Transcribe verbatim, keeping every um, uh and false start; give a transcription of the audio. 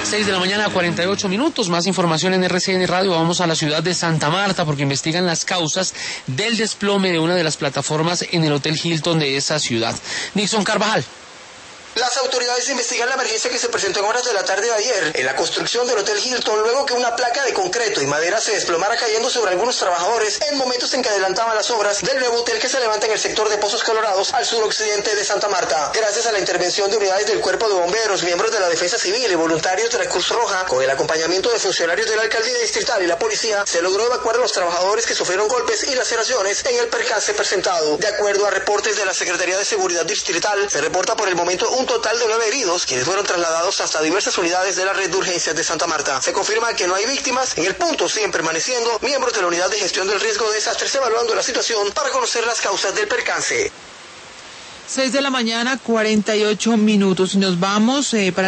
seis de la mañana, cuarenta y ocho minutos. Más información en R C N Radio. Vamos a la ciudad de Santa Marta porque investigan las causas del desplome de una de las plataformas en el Hotel Hilton de esa ciudad. Nixon Carvajal. Las autoridades investigan la emergencia que se presentó en horas de la tarde de ayer en la construcción del Hotel Hilton luego que una placa de concreto y madera se desplomara cayendo sobre algunos trabajadores en momentos en que adelantaban las obras del nuevo hotel que se levanta en el sector de Pozos Colorados al suroccidente de Santa Marta. Gracias a la intervención de unidades del Cuerpo de Bomberos, miembros de la Defensa Civil y voluntarios de la Cruz Roja, con el acompañamiento de funcionarios de la Alcaldía Distrital y la Policía, se logró evacuar a los trabajadores que sufrieron golpes y laceraciones en el percance presentado. De acuerdo a reportes de la Secretaría de Seguridad Distrital, se reporta por el momento un total de nueve heridos, quienes fueron trasladados hasta diversas unidades de la red de urgencias de Santa Marta. Se confirma que no hay víctimas. En el punto siguen permaneciendo miembros de la Unidad de Gestión del Riesgo de Desastres evaluando la situación para conocer las causas del percance. seis de la mañana, cuarenta y ocho minutos. Y nos vamos eh, para